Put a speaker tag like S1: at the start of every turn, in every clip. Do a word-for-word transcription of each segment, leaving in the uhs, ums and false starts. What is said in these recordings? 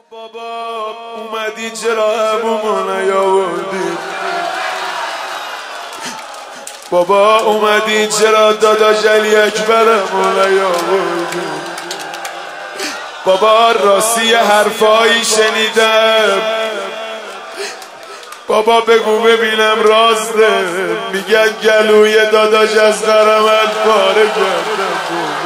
S1: بابا اومدی چرا همومو نیاوردی؟ بابا اومدی چرا داداش علی اکبرمو نیاوردی؟ بابا راستی حرفایی شنیدم، بابا بگو ببینم راسته، میگن گلوی داداش از غرمت پاره کردم.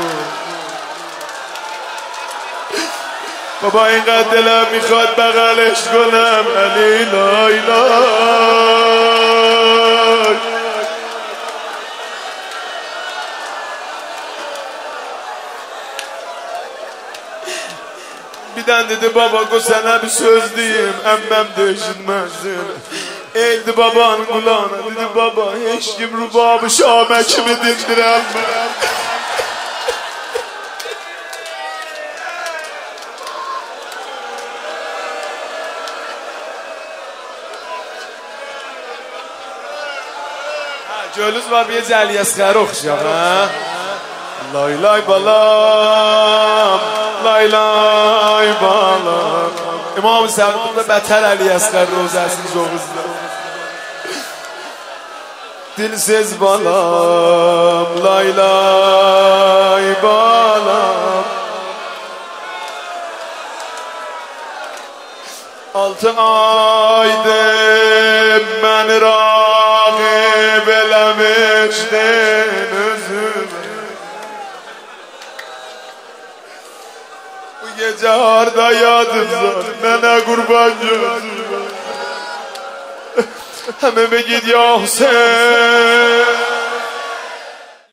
S1: بابا اینقدر دلم میخواد بغلش کنم، علی لای لای. Birden dedi baba ko sana bir söz diyeyim, emmem değişilmezsin. Eğildi babanın kulağına, dedi baba hiç kim rubabı Şam'e kimi dindirem. Gölüz var bir Cəli Əsqəri oxşuyaq ha. Lay lay balam, lay lay balam. İmam Hüseyin da bətər Əli Əsqəri rozəsini zoğuzda. Dilsiz balam, lay lay balam. Altı aydır məni rağib eləmişdin özümə. Bu gece harda yadım zor, mənə qurban gözümə. Həmə gid ya Hüseyin.